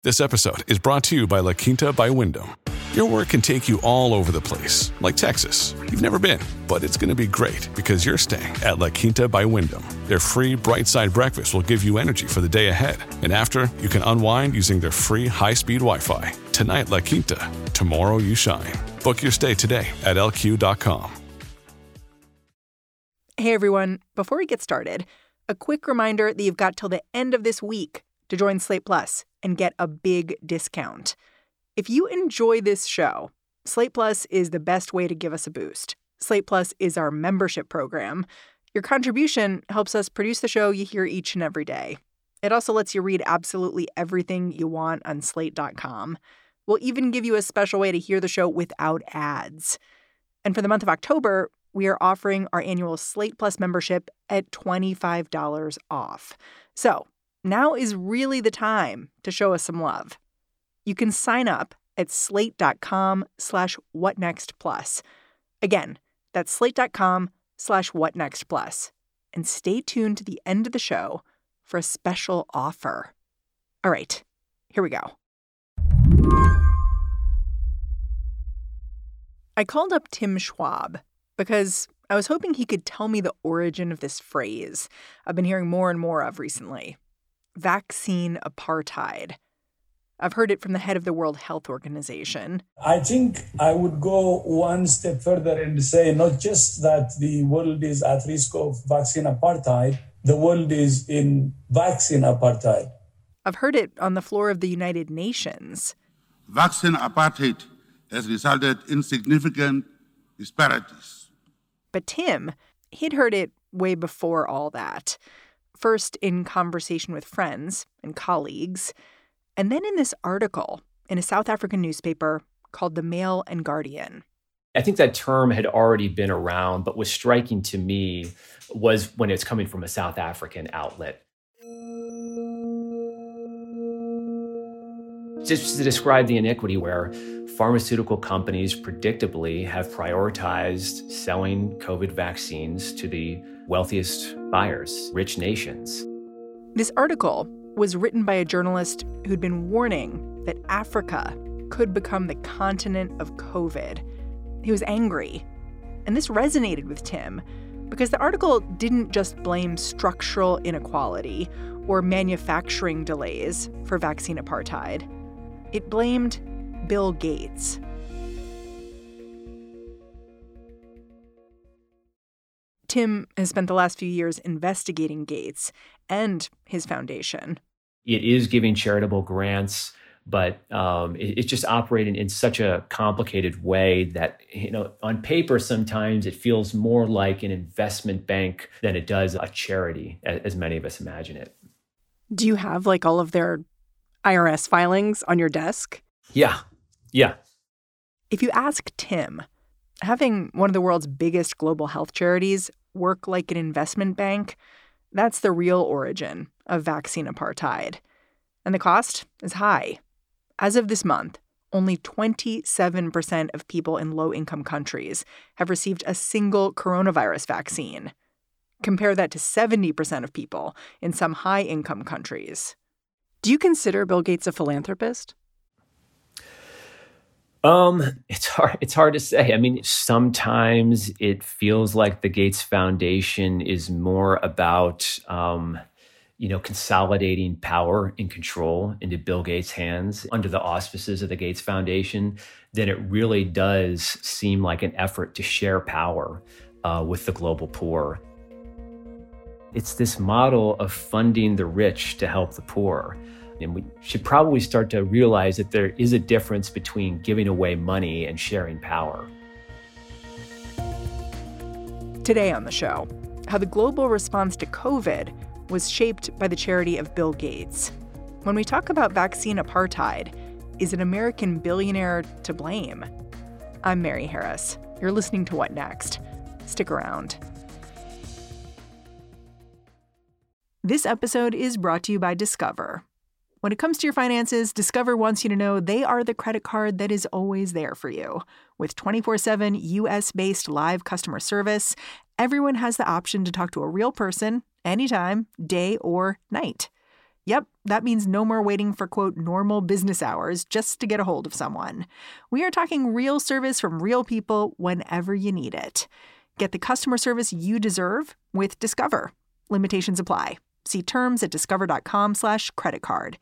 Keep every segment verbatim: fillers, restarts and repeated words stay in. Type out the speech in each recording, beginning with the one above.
This episode is brought to you by La Quinta by Wyndham. Your work can take you all over the place, like Texas. You've never been, but it's going to be great because you're staying at La Quinta by Wyndham. Their free Bright Side breakfast will give you energy for the day ahead. And after, you can unwind using their free high-speed Wi-Fi. Tonight, La Quinta. Tomorrow, you shine. Book your stay today at L Q dot com. Hey, everyone. Before we get started, a quick reminder that you've got till the end of this week to join Slate Plus and get a big discount. If you enjoy this show, Slate Plus is the best way to give us a boost. Slate Plus is our membership program. Your contribution helps us produce the show you hear each and every day. It also lets you read absolutely everything you want on slate dot com. We'll even give you a special way to hear the show without ads. And for the month of October, we are offering our annual Slate Plus membership at twenty-five dollars off. So now is really the time to show us some love. You can sign up at slate dot com slash what next plus. Again, that's slate dot com slash what next plus. And stay tuned to the end of the show for a special offer. All right, here we go. I called up Tim Schwab because I was hoping he could tell me the origin of this phrase I've been hearing more and more of recently. Vaccine apartheid. I've heard it from the head of the World Health Organization. I think I would go one step further and say not just that the world is at risk of vaccine apartheid, the world is in vaccine apartheid. I've heard it on the floor of the United Nations. Vaccine apartheid has resulted in significant disparities. But Tim, he'd heard it way before all that. First in conversation with friends and colleagues, and then in this article in a South African newspaper called The Mail and Guardian. I think that term had already been around, but was striking to me was when it's coming from a South African outlet. Just to describe the inequity where pharmaceutical companies predictably have prioritized selling COVID vaccines to the wealthiest buyers, rich nations. This article was written by a journalist who'd been warning that Africa could become the continent of COVID. He was angry. And this resonated with Tim because the article didn't just blame structural inequality or manufacturing delays for vaccine apartheid. It blamed Bill Gates. Tim has spent the last few years investigating Gates and his foundation. It is giving charitable grants, but um, it, it's just operating in such a complicated way that, you know, on paper, sometimes it feels more like an investment bank than it does a charity, as, as many of us imagine it. Do you have like all of their I R S filings on your desk? Yeah. Yeah. If you ask Tim, having one of the world's biggest global health charities work like an investment bank, that's the real origin of vaccine apartheid. And the cost is high. As of this month, only twenty-seven percent of people in low-income countries have received a single coronavirus vaccine. Compare that to seventy percent of people in some high-income countries. Do you consider Bill Gates a philanthropist? Um, it's hard. It's hard to say. I mean, sometimes it feels like the Gates Foundation is more about, um, you know, consolidating power and control into Bill Gates' hands under the auspices of the Gates Foundation than it really does seem like an effort to share power uh, with the global poor. It's this model of funding the rich to help the poor. And we should probably start to realize that there is a difference between giving away money and sharing power. Today on the show, how the global response to COVID was shaped by the charity of Bill Gates. When we talk about vaccine apartheid, is an American billionaire to blame? I'm Mary Harris. You're listening to What Next? Stick around. This episode is brought to you by Discover. When it comes to your finances, Discover wants you to know they are the credit card that is always there for you. With twenty-four seven U S-based live customer service, everyone has the option to talk to a real person anytime, day or night. Yep, that means no more waiting for, quote, normal business hours just to get a hold of someone. We are talking real service from real people whenever you need it. Get the customer service you deserve with Discover. Limitations apply. See terms at discover.com slash credit card.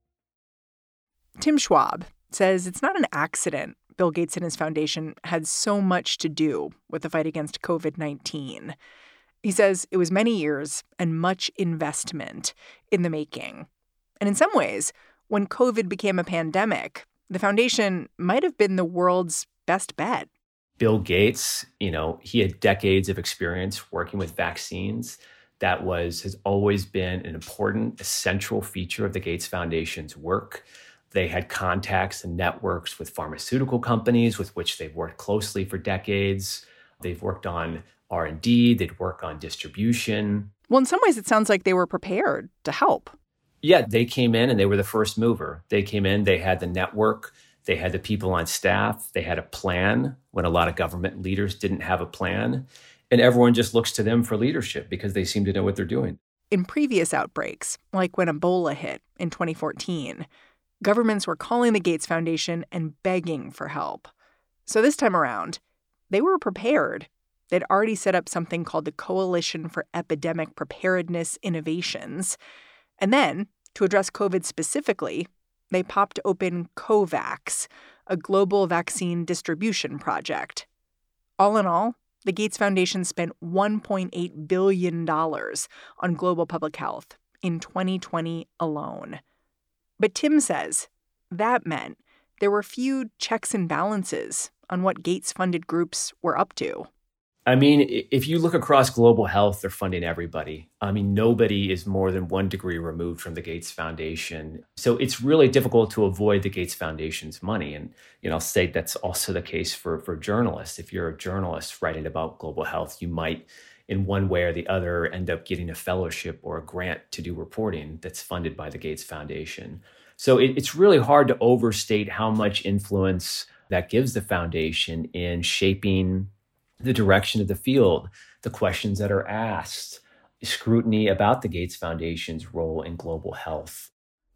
Tim Schwab says it's not an accident Bill Gates and his foundation had so much to do with the fight against covid nineteen. He says it was many years and much investment in the making. And in some ways, when COVID became a pandemic, the foundation might have been the world's best bet. Bill Gates, you know, he had decades of experience working with vaccines. That was has always been an important, essential feature of the Gates Foundation's work. They had contacts and networks with pharmaceutical companies with which they've worked closely for decades. They've worked on R and D, they'd work on distribution. Well, in some ways, it sounds like they were prepared to help. Yeah, they came in and they were the first mover. They came in, they had the network, they had the people on staff, they had a plan when a lot of government leaders didn't have a plan. And everyone just looks to them for leadership because they seem to know what they're doing. In previous outbreaks, like when Ebola hit in twenty fourteen, governments were calling the Gates Foundation and begging for help. So this time around, they were prepared. They'd already set up something called the Coalition for Epidemic Preparedness Innovations. And then, to address COVID specifically, they popped open COVAX, a global vaccine distribution project. All in all, the Gates Foundation spent one point eight billion dollars on global public health in twenty twenty alone. But Tim says that meant there were few checks and balances on what Gates-funded groups were up to. I mean, if you look across global health, they're funding everybody. I mean, nobody is more than one degree removed from the Gates Foundation. So it's really difficult to avoid the Gates Foundation's money. And, you know, I'll say that's also the case for, for journalists. If you're a journalist writing about global health, you might, in one way or the other, end up getting a fellowship or a grant to do reporting that's funded by the Gates Foundation. So it, it's really hard to overstate how much influence that gives the foundation in shaping the direction of the field, the questions that are asked, scrutiny about the Gates Foundation's role in global health.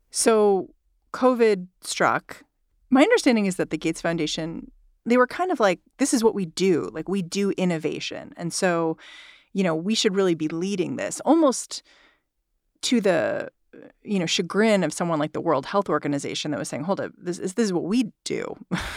So COVID struck. My understanding is that the Gates Foundation, they were kind of like, this is what we do. Like, we do innovation. And so, you know, we should really be leading this, almost to the, you know, chagrin of someone like the World Health Organization that was saying, hold up, this is, this is what we do.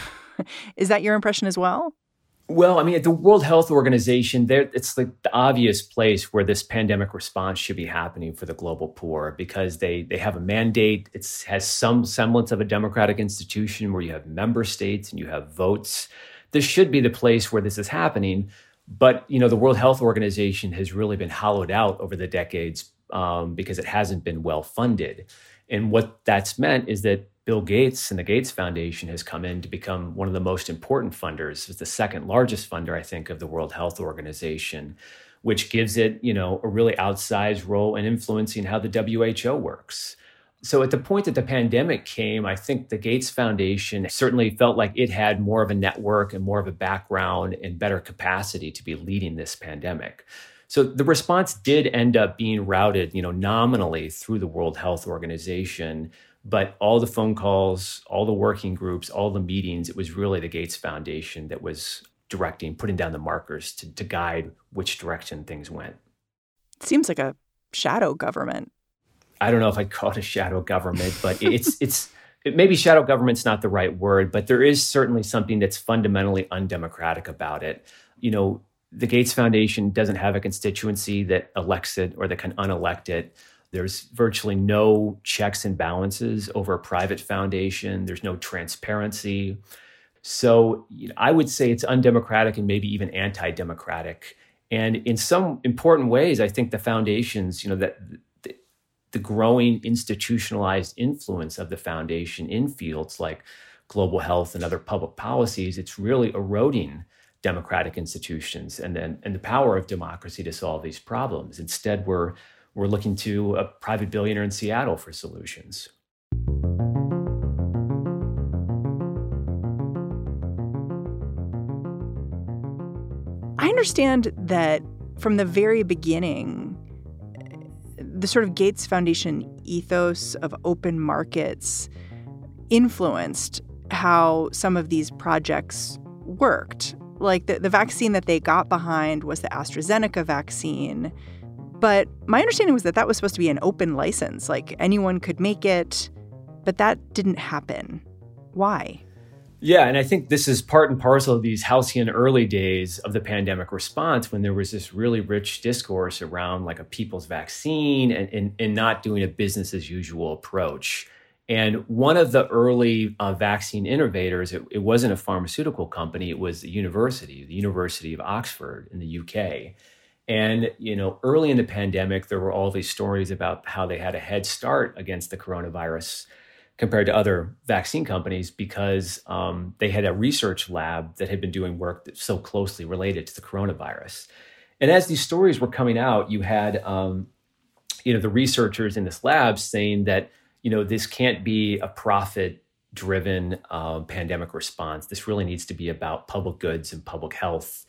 Is that your impression as well? Well, I mean, at the World Health Organization, there it's like the obvious place where this pandemic response should be happening for the global poor, because they they have a mandate. It has some semblance of a democratic institution where you have member states and you have votes. This should be the place where this is happening. But, you know, the World Health Organization has really been hollowed out over the decades um, because it hasn't been well funded. And what that's meant is that Bill Gates and the Gates Foundation has come in to become one of the most important funders. It's the second largest funder, I think, of the World Health Organization, which gives it, you know, a really outsized role in influencing how the W H O works. So at the point that the pandemic came, I think the Gates Foundation certainly felt like it had more of a network and more of a background and better capacity to be leading this pandemic. So the response did end up being routed, you know, nominally through the World Health Organization. But all the phone calls, all the working groups, all the meetings, it was really the Gates Foundation that was directing, putting down the markers to, to guide which direction things went. It seems like a shadow government. I don't know if I'd call it a shadow government, but it's it's it, maybe shadow government's not the right word, but there is certainly something that's fundamentally undemocratic about it. You know, the Gates Foundation doesn't have a constituency that elects it or that can unelect it. There's virtually no checks and balances over a private foundation. There's no transparency. So you know, I would say it's undemocratic and maybe even anti-democratic. And in some important ways, I think the foundations, you know, that the, the growing institutionalized influence of the foundation in fields like global health and other public policies, it's really eroding democratic institutions and then and the power of democracy to solve these problems. Instead, we're We're looking to a private billionaire in Seattle for solutions. I understand that from the very beginning, the sort of Gates Foundation ethos of open markets influenced how some of these projects worked. Like the, the vaccine that they got behind was the AstraZeneca vaccine. But my understanding was that that was supposed to be an open license, like anyone could make it. But that didn't happen. Why? Yeah, and I think this is part and parcel of these halcyon early days of the pandemic response, when there was this really rich discourse around like a people's vaccine and, and, and not doing a business as usual approach. And one of the early uh, vaccine innovators, it, it wasn't a pharmaceutical company, it was the university, the University of Oxford in the U K. And, you know, early in the pandemic, there were all these stories about how they had a head start against the coronavirus compared to other vaccine companies because um, they had a research lab that had been doing work that's so closely related to the coronavirus. And as these stories were coming out, you had, um, you know, the researchers in this lab saying that, you know, this can't be a profit-driven uh, pandemic response. This really needs to be about public goods and public health.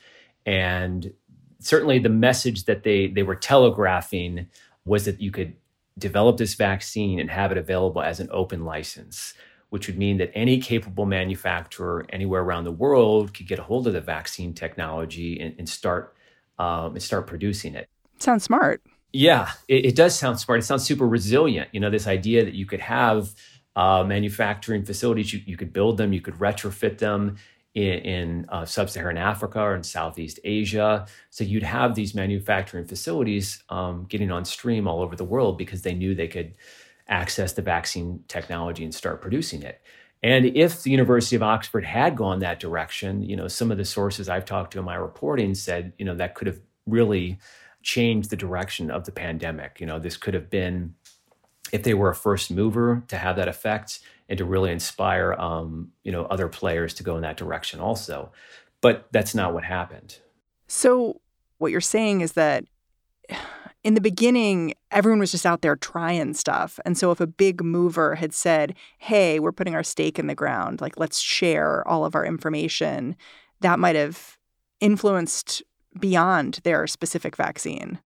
And certainly the message that they they were telegraphing was that you could develop this vaccine and have it available as an open license, which would mean that any capable manufacturer anywhere around the world could get a hold of the vaccine technology and, and start um, and start producing it. Sounds smart. Yeah, it, it does sound smart. It sounds super resilient. You know, this idea that you could have uh, manufacturing facilities, you, you could build them, you could retrofit them in, in uh, sub-Saharan Africa or in Southeast Asia. So you'd have these manufacturing facilities um, getting on stream all over the world because they knew they could access the vaccine technology and start producing it. And if the University of Oxford had gone that direction, you know, some of the sources I've talked to in my reporting said, you know, that could have really changed the direction of the pandemic. You know, this could have been, if they were a first mover, to have that effect and to really inspire, um, you know, other players to go in that direction also. But that's not what happened. So what you're saying is that in the beginning, everyone was just out there trying stuff. And so if a big mover had said, hey, we're putting our stake in the ground, like, let's share all of our information, that might have influenced beyond their specific vaccine.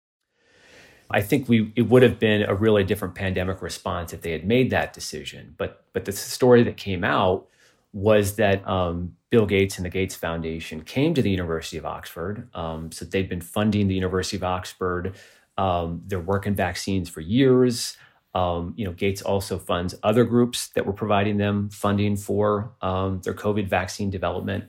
I think we it would have been a really different pandemic response if they had made that decision. But but the story that came out was that um, Bill Gates and the Gates Foundation came to the University of Oxford. Um, so they've been funding the University of Oxford, um, their work in vaccines for years. Um, you know, Gates also funds other groups that were providing them funding for um, their COVID vaccine development.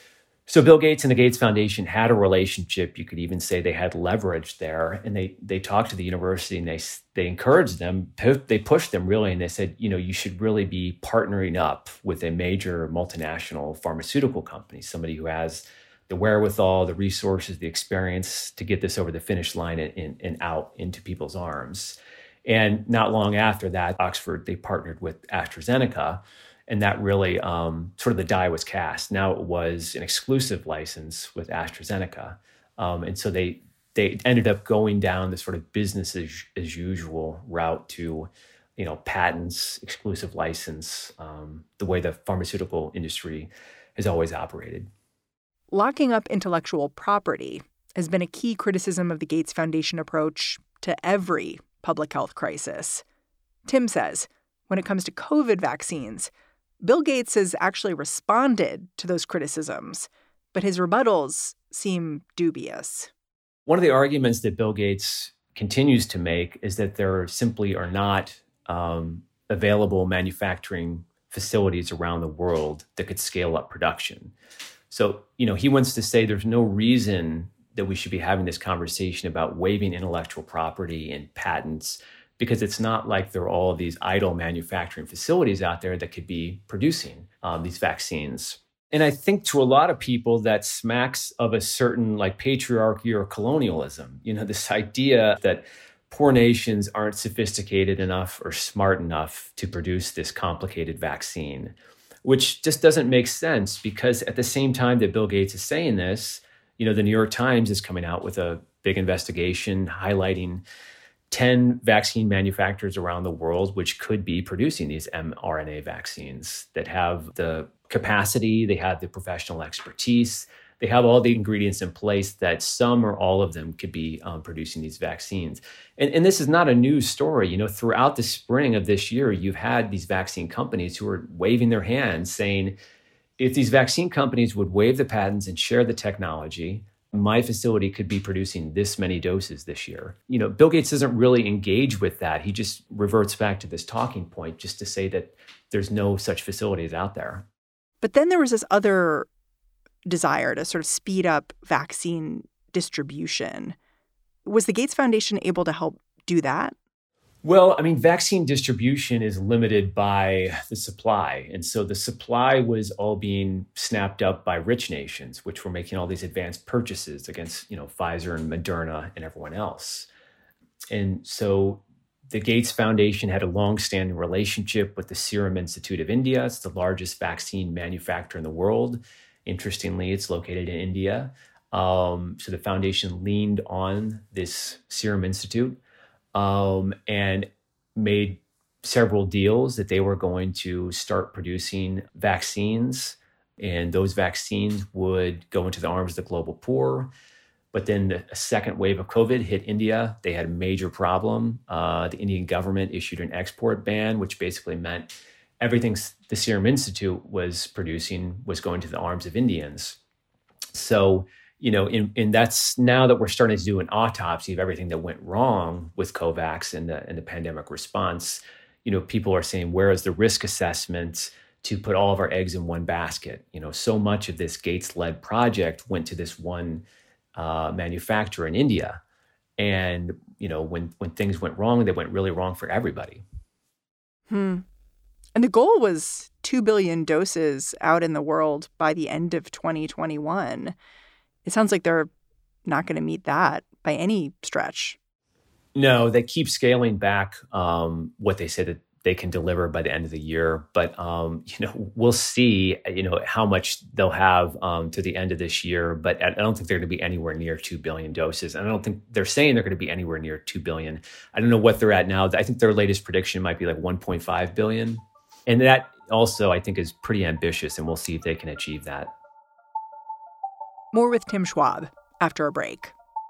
So Bill Gates and the Gates Foundation had a relationship. You could even say they had leverage there, and they they talked to the university and they they encouraged them. They pushed them really, and they said, you know, you should really be partnering up with a major multinational pharmaceutical company, somebody who has the wherewithal, the resources, the experience to get this over the finish line and, and, and out into people's arms. And not long after that, Oxford, they partnered with AstraZeneca. And that really um, sort of the die was cast. Now it was an exclusive license with AstraZeneca. Um, and so they they ended up going down this sort of business as, as usual route to, you know, patents, exclusive license, um, the way the pharmaceutical industry has always operated. Locking up intellectual property has been a key criticism of the Gates Foundation approach to every public health crisis. Tim says when it comes to COVID vaccines, Bill Gates has actually responded to those criticisms, but his rebuttals seem dubious. One of the arguments that Bill Gates continues to make is that there simply are not um, available manufacturing facilities around the world that could scale up production. So, you know, he wants to say there's no reason that we should be having this conversation about waiving intellectual property and patents, because it's not like there are all these idle manufacturing facilities out there that could be producing um, these vaccines. And I think to a lot of people that smacks of a certain like patriarchy or colonialism, you know, this idea that poor nations aren't sophisticated enough or smart enough to produce this complicated vaccine, which just doesn't make sense, because at the same time that Bill Gates is saying this, you know, the New York Times is coming out with a big investigation highlighting ten vaccine manufacturers around the world which could be producing these mRNA vaccines that have the capacity, they have the professional expertise, they have all the ingredients in place that some or all of them could be um, producing these vaccines. And, and this is not a news story. You know, throughout the spring of this year, you've had these vaccine companies who are waving their hands saying, if these vaccine companies would waive the patents and share the technology, my facility could be producing this many doses this year. You know, Bill Gates doesn't really engage with that. He just reverts back to this talking point just to say that there's no such facilities out there. But then there was this other desire to sort of speed up vaccine distribution. Was the Gates Foundation able to help do that? Well, I mean, vaccine distribution is limited by the supply. And so the supply was all being snapped up by rich nations, which were making all these advanced purchases against, you know, Pfizer and Moderna and everyone else. And so the Gates Foundation had a long-standing relationship with the Serum Institute of India. It's the largest vaccine manufacturer in the world. Interestingly, it's located in India. Um, so the foundation leaned on this Serum Institute um, and made several deals that they were going to start producing vaccines. And those vaccines would go into the arms of the global poor. But then the, a second wave of COVID hit India. They had a major problem. Uh, the Indian government issued an export ban, which basically meant everything the Serum Institute was producing was going to the arms of Indians. So, you know, in, and that's now that we're starting to do an autopsy of everything that went wrong with COVAX and the, and the pandemic response, you know, people are saying, where is the risk assessment to put all of our eggs in one basket? You know, so much of this Gates-led project went to this one uh, manufacturer in India. And, you know, when, when things went wrong, they went really wrong for everybody. Hmm. And the goal was two billion doses out in the world by the end of twenty twenty-one. It sounds like they're not going to meet that by any stretch. No, they keep scaling back um, what they say that they can deliver by the end of the year. But, um, you know, we'll see, you know, how much they'll have um, to the end of this year. But I don't think they're going to be anywhere near two billion doses. And I don't think they're saying they're going to be anywhere near two billion. I don't know what they're at now. I think their latest prediction might be like one point five billion. And that also, I think, is pretty ambitious. And we'll see if they can achieve that. More with Tim Schwab after a break.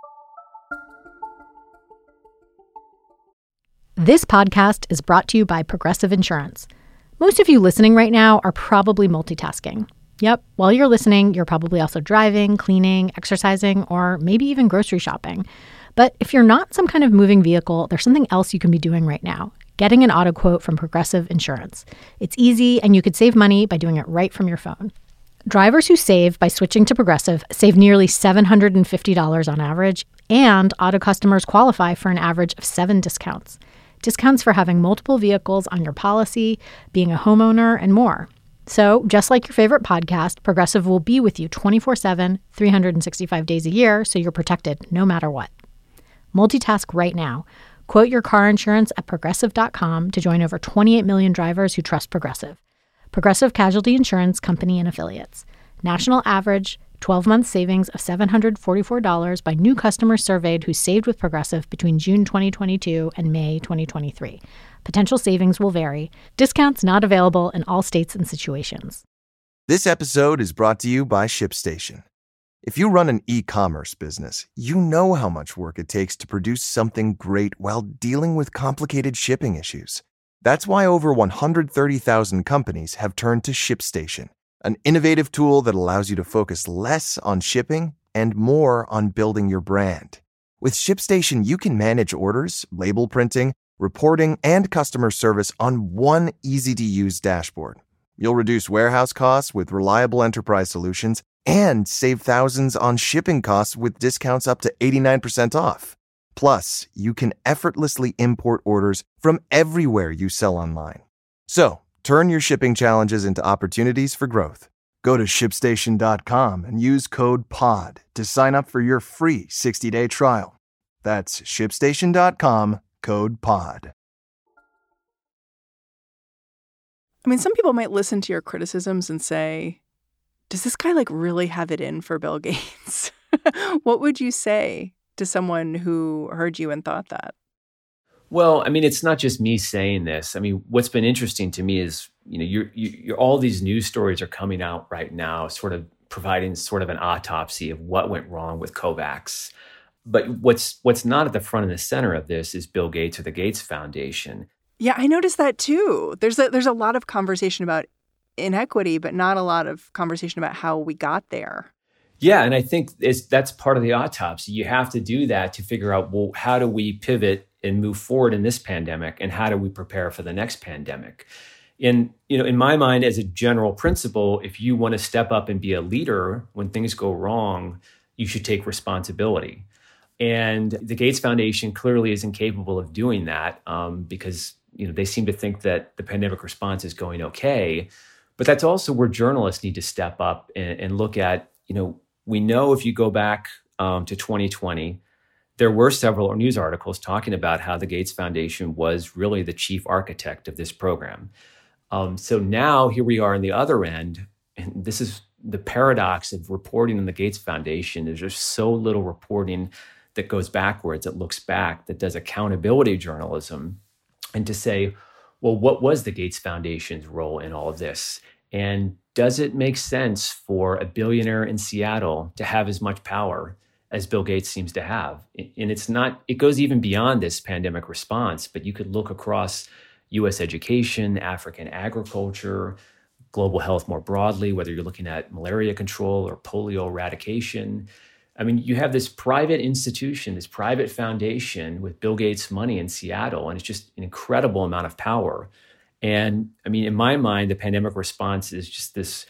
This podcast is brought to you by Progressive Insurance. Most of you listening right now are probably multitasking. Yep, while you're listening, you're probably also driving, cleaning, exercising, or maybe even grocery shopping. But if you're not some kind of moving vehicle, there's something else you can be doing right now. Getting an auto quote from Progressive Insurance. It's easy, and you could save money by doing it right from your phone. Drivers who save by switching to Progressive save nearly seven hundred fifty dollars on average, and auto customers qualify for an average of seven discounts. Discounts for having multiple vehicles on your policy, being a homeowner, and more. So, just like your favorite podcast, Progressive will be with you twenty-four seven, three hundred sixty-five days a year, so you're protected no matter what. Multitask right now. Quote your car insurance at Progressive dot com to join over twenty-eight million drivers who trust Progressive. Progressive Casualty Insurance Company and Affiliates. National average twelve-month savings of seven hundred forty-four dollars by new customers surveyed who saved with Progressive between June twenty twenty-two and May twenty twenty-three. Potential savings will vary. Discounts not available in all states and situations. This episode is brought to you by ShipStation. If you run an e-commerce business, you know how much work it takes to produce something great while dealing with complicated shipping issues. That's why over one hundred thirty thousand companies have turned to ShipStation, an innovative tool that allows you to focus less on shipping and more on building your brand. With ShipStation, you can manage orders, label printing, reporting, and customer service on one easy-to-use dashboard. You'll reduce warehouse costs with reliable enterprise solutions and save thousands on shipping costs with discounts up to eighty-nine percent off. Plus, you can effortlessly import orders from everywhere you sell online. So, turn your shipping challenges into opportunities for growth. Go to ship station dot com and use code P O D to sign up for your free sixty-day trial. That's ship station dot com, code P O D. I mean, some people might listen to your criticisms and say, does this guy like really have it in for Bill Gates? What would you say to someone who heard you and thought that? Well, I mean, it's not just me saying this. I mean, what's been interesting to me is, you know, you're, you're all these news stories are coming out right now, sort of providing sort of an autopsy of what went wrong with COVAX. But what's what's not at the front and the center of this is Bill Gates or the Gates Foundation. Yeah, I noticed that too. There's a, there's a lot of conversation about inequity, but not a lot of conversation about how we got there. Yeah, and I think it's, that's part of the autopsy. You have to do that to figure out, well, how do we pivot and move forward in this pandemic, and how do we prepare for the next pandemic? And, you know, in my mind, as a general principle, if you want to step up and be a leader when things go wrong, you should take responsibility. And the Gates Foundation clearly is incapable of doing that um, because, you know, they seem to think that the pandemic response is going okay. But that's also where journalists need to step up and, and look at, you know, we know if you go back um, to twenty twenty, there were several news articles talking about how the Gates Foundation was really the chief architect of this program. Um, so now here we are on the other end, and this is the paradox of reporting on the Gates Foundation. There's just so little reporting that goes backwards, that looks back, that does accountability journalism, and to say, well, what was the Gates Foundation's role in all of this? And does it make sense for a billionaire in Seattle to have as much power as Bill Gates seems to have? And it's not, it goes even beyond this pandemic response, but you could look across U S education, African agriculture, global health more broadly, whether you're looking at malaria control or polio eradication. I mean, you have this private institution, this private foundation with Bill Gates' money in Seattle, and it's just an incredible amount of power. And I mean, in my mind, the pandemic response is just this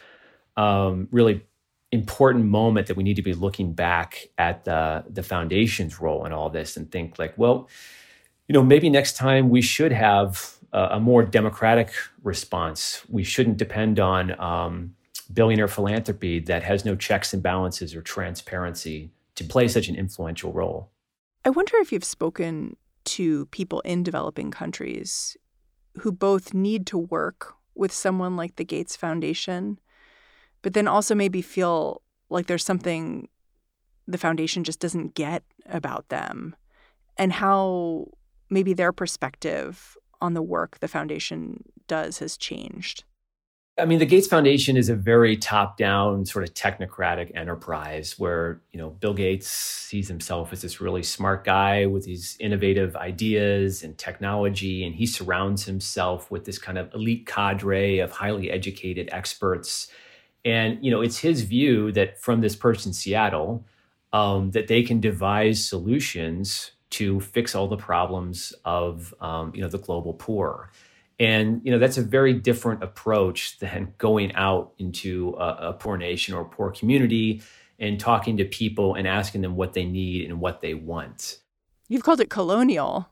um, really important moment that we need to be looking back at the, the foundation's role in all this and think like, well, you know, maybe next time we should have a, a more democratic response. We shouldn't depend on um, billionaire philanthropy that has no checks and balances or transparency to play such an influential role. I wonder if you've spoken to people in developing countries who both need to work with someone like the Gates Foundation, but then also maybe feel like there's something the foundation just doesn't get about them, and how maybe their perspective on the work the foundation does has changed. I mean, the Gates Foundation is a very top-down sort of technocratic enterprise where, you know, Bill Gates sees himself as this really smart guy with these innovative ideas and technology, and he surrounds himself with this kind of elite cadre of highly educated experts. And, you know, it's his view that from this person in Seattle, um, that they can devise solutions to fix all the problems of, um, you know, the global poor. And, you know, that's a very different approach than going out into a, a poor nation or a poor community and talking to people and asking them what they need and what they want. You've called it colonial.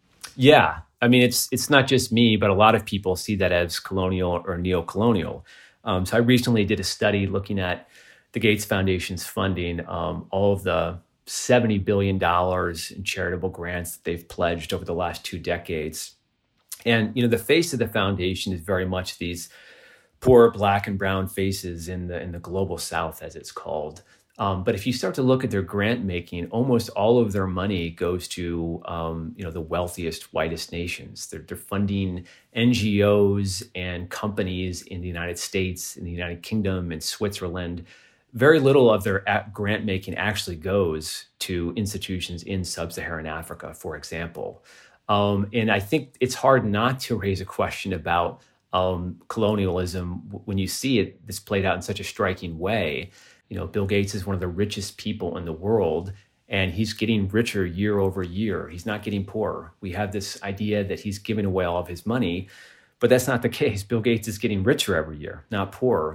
Yeah. I mean, it's it's not just me, but a lot of people see that as colonial or neo-colonial. Um, so I recently did a study looking at the Gates Foundation's funding, um, all of the seventy billion dollars in charitable grants that they've pledged over the last two decades. And, you know, the face of the foundation is very much these poor Black and brown faces in the in the global South, as it's called. Um, but if you start to look at their grant making, almost all of their money goes to, um, you know, the wealthiest, whitest nations. They're, they're funding N G Os and companies in the United States, in the United Kingdom, and Switzerland. Very little of their grant making actually goes to institutions in sub-Saharan Africa, for example. Um, and I think it's hard not to raise a question about um, colonialism when you see it this played out in such a striking way. You know, Bill Gates is one of the richest people in the world, and he's getting richer year over year. He's not getting poorer. We have this idea that he's giving away all of his money, but that's not the case. Bill Gates is getting richer every year, not poorer.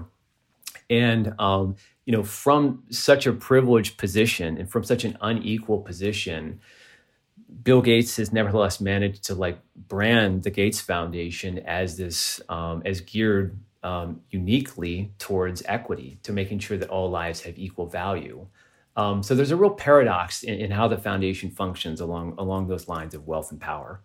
And, um, you know, from such a privileged position and from such an unequal position, Bill Gates has nevertheless managed to like brand the Gates Foundation as this, um, as geared um, uniquely towards equity, to making sure that all lives have equal value. Um, so there's a real paradox in, in how the foundation functions along along those lines of wealth and power.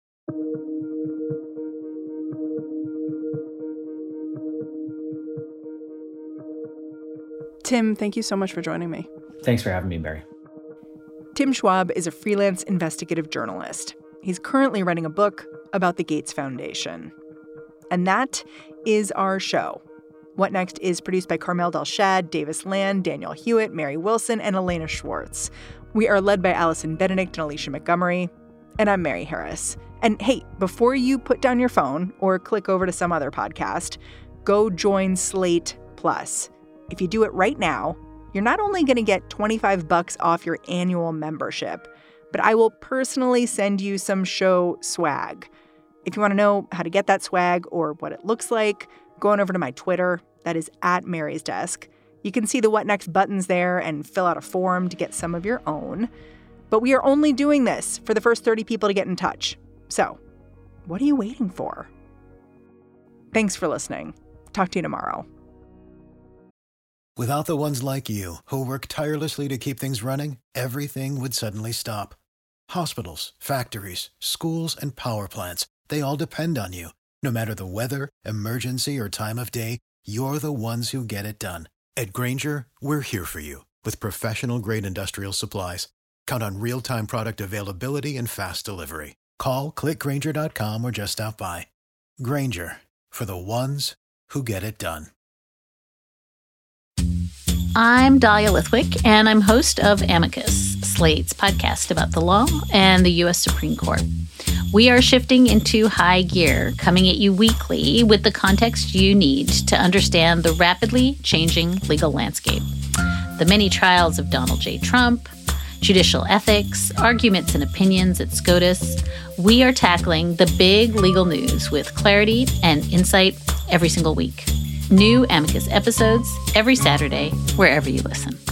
Tim, thank you so much for joining me. Thanks for having me, Mary. Tim Schwab is a freelance investigative journalist. He's currently writing a book about the Gates Foundation. And that is our show. What Next is produced by Carmel Delshad, Davis Land, Daniel Hewitt, Mary Wilson, and Elena Schwartz. We are led by Allison Benedict and Alicia Montgomery. And I'm Mary Harris. And hey, before you put down your phone or click over to some other podcast, go join Slate Plus. If you do it right now, you're not only going to get twenty-five bucks off your annual membership, but I will personally send you some show swag. If you want to know how to get that swag or what it looks like, go on over to my Twitter. That is at Mary's Desk. You can see the What Next buttons there and fill out a form to get some of your own. But we are only doing this for the first thirty people to get in touch. So, what are you waiting for? Thanks for listening. Talk to you tomorrow. Without the ones like you, who work tirelessly to keep things running, everything would suddenly stop. Hospitals, factories, schools, and power plants, they all depend on you. No matter the weather, emergency, or time of day, you're the ones who get it done. At Grainger, we're here for you with professional-grade industrial supplies. Count on real-time product availability and fast delivery. Call, click Grainger dot com, or just stop by. Grainger, for the ones who get it done. I'm Dahlia Lithwick, and I'm host of Amicus, Slate's podcast about the law and the U S Supreme Court. We are shifting into high gear, coming at you weekly with the context you need to understand the rapidly changing legal landscape. The many trials of Donald J. Trump, judicial ethics, arguments and opinions at SCOTUS. We are tackling the big legal news with clarity and insight every single week. New Amicus episodes every Saturday, wherever you listen.